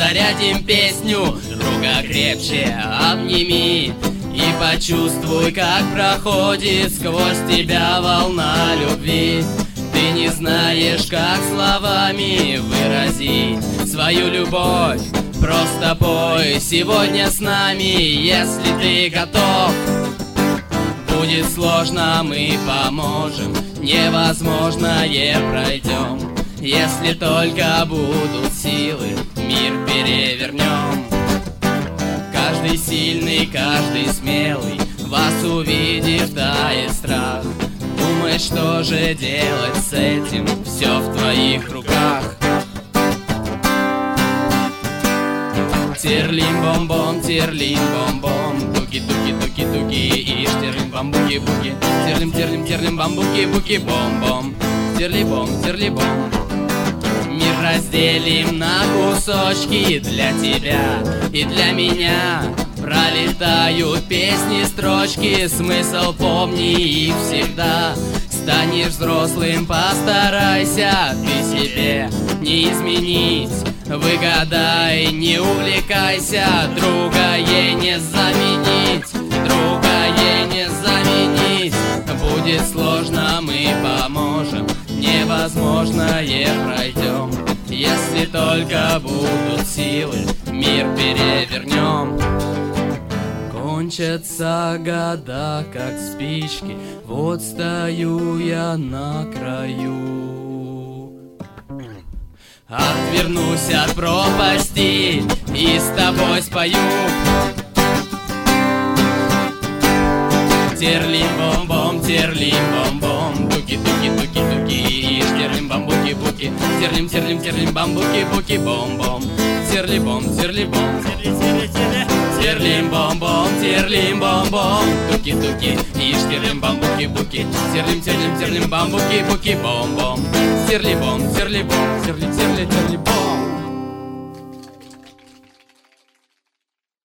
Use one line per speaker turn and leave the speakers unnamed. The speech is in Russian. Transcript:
зарядим песню, друга крепче обними и почувствуй, как проходит сквозь тебя волна любви. Ты не знаешь, как словами выразить свою любовь. Просто пой сегодня с нами, если ты готов. Будет сложно, мы поможем, невозможное пройдем. Если только будут силы, мир перевернем. Каждый сильный, каждый смелый, вас увидев, тает страх. Думай, что же делать с этим, все в твоих руках. Терлим-бом-бом, терлим-бом-бом, туки-туки-туки-туки, и штерлим-бам-буки-буки, терлим-терлим-терлим-бам-буки-буки-бом-бом, терли-бом, терли-бом. Мир разделим на кусочки для тебя и для меня. Пролетают песни, строчки, смысл помни их всегда. Станешь взрослым, постарайся ты себе не изменить. Выгадай, не увлекайся, друга ей не заменить, друга ей не заменить. Будет сложно, мы поможем, невозможное пройдем. Если только будут силы, мир перевернем. Кончатся года, как спички, вот стою я на краю. Отвернусь от пропасти и с тобой спою. Терлим-бом-бом, терлим-бом-бом, туки-туки-туки-туки, и штерлим-бамбуки-буки, терлим-терлим-терлим-бамбуки-буки-бом-бом, терли-бом, терли-бом, терлим-бом-бом, терлим-бом-бом, туки-туки, и штерлим-бамбуки-буки, терлим-терлим-терлим-бамбуки-буки-бом-бом, терли-бом, терли-бом, терли-терли-терли-бом.